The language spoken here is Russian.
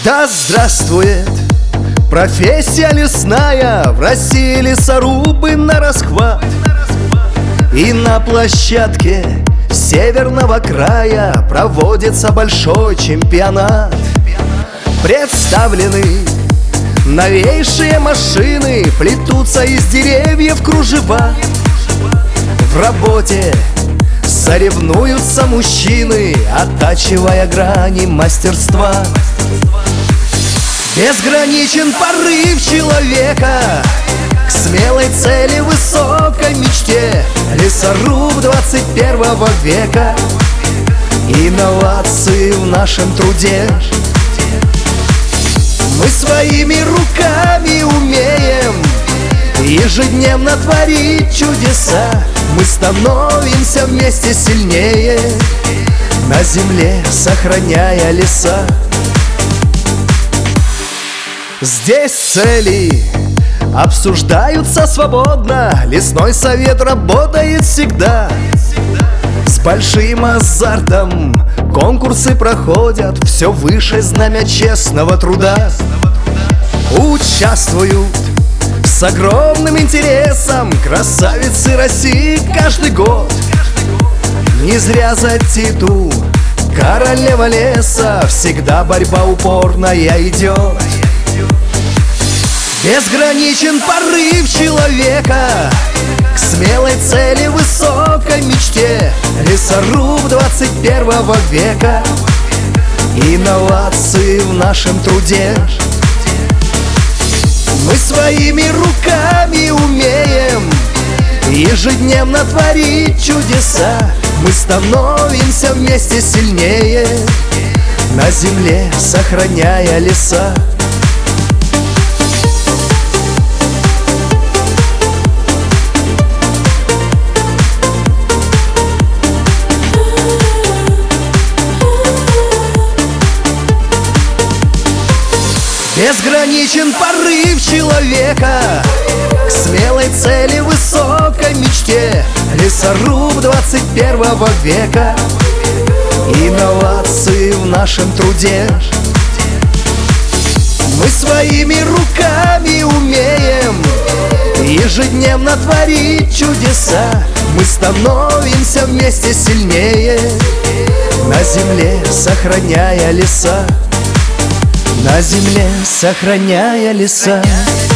Да здравствует профессия лесная, в России лесорубы нарасхват. И на площадке северного края проводится большой чемпионат. Представлены новейшие машины, плетутся из деревьев кружева. В работе соревнуются мужчины, оттачивая грани мастерства. Безграничен порыв человека к смелой цели, высокой мечте. Лесоруб 21 века, инновации в нашем труде. Мы своими руками умеем ежедневно творить чудеса. Мы становимся вместе сильнее, на земле сохраняя леса. Здесь цели обсуждаются свободно, лесной совет работает всегда. С большим азартом конкурсы проходят, все выше знамя честного труда. Участвуют с огромным интересом красавицы России каждый год. Не зря за титул королева леса всегда борьба упорная идет. Безграничен порыв человека к смелой цели, высокой мечте. Лесоруб 21 века, инновации в нашем труде. Мы своими руками умеем ежедневно творить чудеса. Мы становимся вместе сильнее, на земле сохраняя леса. Безграничен порыв человека к смелой цели, высокой мечте. Лесоруб 21 века, инновации в нашем труде. Мы своими руками умеем ежедневно творить чудеса. Мы становимся вместе сильнее, на земле сохраняя леса. На земле сохраняя леса.